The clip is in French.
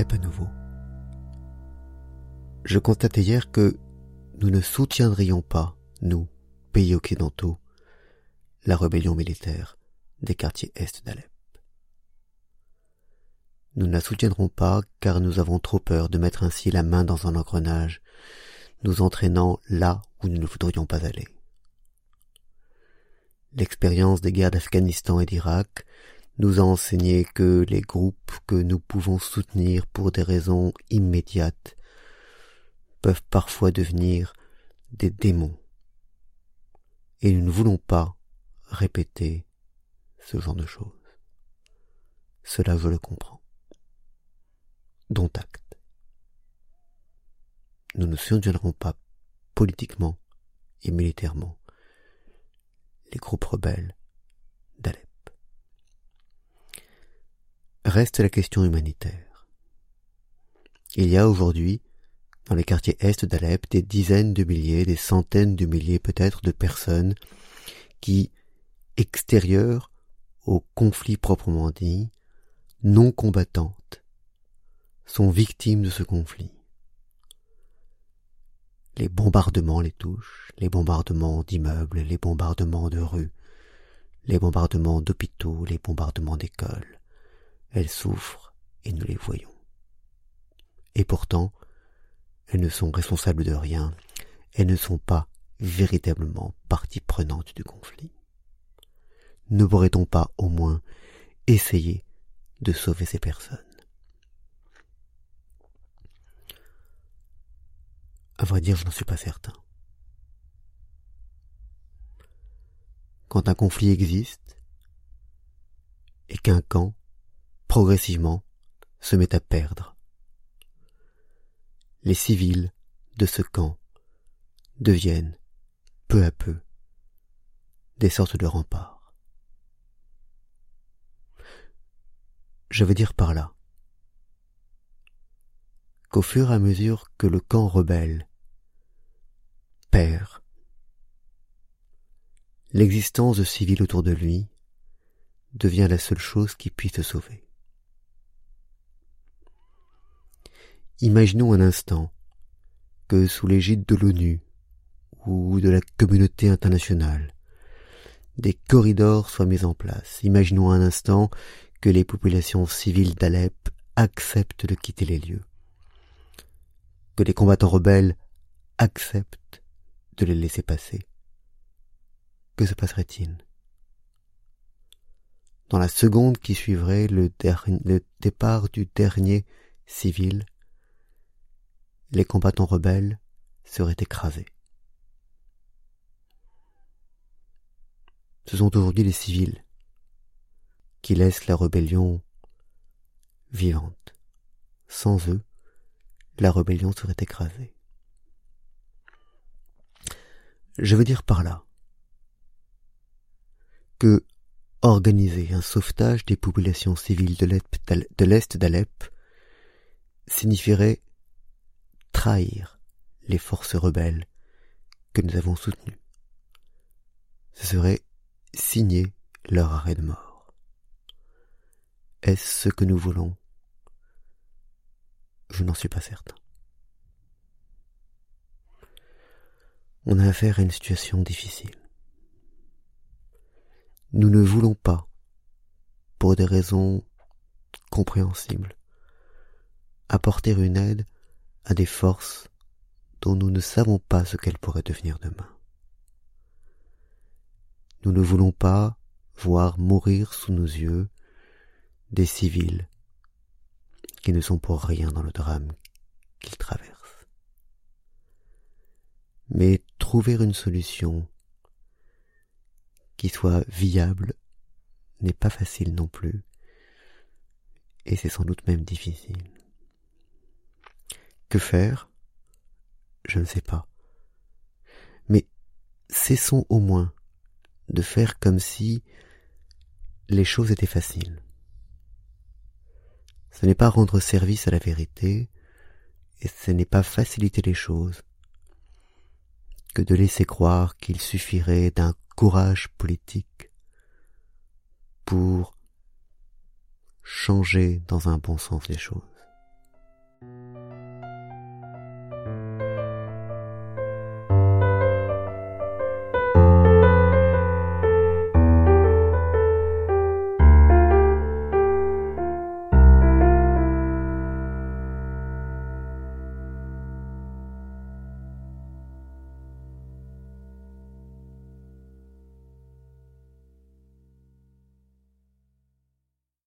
d'Alep à nouveau. Je constatais hier que nous ne soutiendrions pas, nous, pays occidentaux, la rébellion militaire des quartiers est d'Alep. Nous ne la soutiendrons pas car nous avons trop peur de mettre ainsi la main dans un engrenage, nous entraînant là où nous ne voudrions pas aller. L'expérience des guerres d'Afghanistan et d'Irak nous a enseigné que les groupes que nous pouvons soutenir pour des raisons immédiates peuvent parfois devenir des démons. Et nous ne voulons pas répéter ce genre de choses. Cela, je le comprends. Dont acte. Nous ne soutiendrons pas politiquement et militairement les groupes rebelles d'Alep. Reste la question humanitaire. Il y a aujourd'hui, dans les quartiers est d'Alep, des dizaines de milliers, des centaines de milliers peut-être de personnes qui, extérieures au conflit proprement dit, non combattantes, sont victimes de ce conflit. Les bombardements les touchent, les bombardements d'immeubles, les bombardements de rues, les bombardements d'hôpitaux, les bombardements d'écoles. Elles souffrent et nous les voyons. Et pourtant, elles ne sont responsables de rien, elles ne sont pas véritablement partie prenante du conflit. Ne pourrait-on pas au moins essayer de sauver ces personnes? À vrai dire, je n'en suis pas certain. Quand un conflit existe et qu'un camp, progressivement, se met à perdre, les civils de ce camp deviennent, peu à peu, des sortes de remparts. Je veux dire par là qu'au fur et à mesure que le camp rebelle perd, l'existence de civils autour de lui devient la seule chose qui puisse le sauver. Imaginons un instant que sous l'égide de l'ONU ou de la communauté internationale, des corridors soient mis en place. Imaginons un instant que les populations civiles d'Alep acceptent de quitter les lieux, que les combattants rebelles acceptent de les laisser passer. Que se passerait-il? Dans la seconde qui suivrait le départ du dernier civil, les combattants rebelles seraient écrasés. Ce sont aujourd'hui les civils qui laissent la rébellion vivante. Sans eux, la rébellion serait écrasée. Je veux dire par là que organiser un sauvetage des populations civiles de l'Est d'Alep signifierait trahir les forces rebelles que nous avons soutenues. Ce serait signer leur arrêt de mort. Est-ce ce que nous voulons? Je n'en suis pas certain. On a affaire à une situation difficile. Nous ne voulons pas, pour des raisons compréhensibles, apporter une aide à des forces dont nous ne savons pas ce qu'elles pourraient devenir demain. Nous ne voulons pas voir mourir sous nos yeux des civils qui ne sont pour rien dans le drame qu'ils traversent. Mais trouver une solution qui soit viable n'est pas facile non plus, et c'est sans doute même difficile. Que faire? Je ne sais pas. Mais cessons au moins de faire comme si les choses étaient faciles. Ce n'est pas rendre service à la vérité, et ce n'est pas faciliter les choses que de laisser croire qu'il suffirait d'un courage politique pour changer dans un bon sens les choses.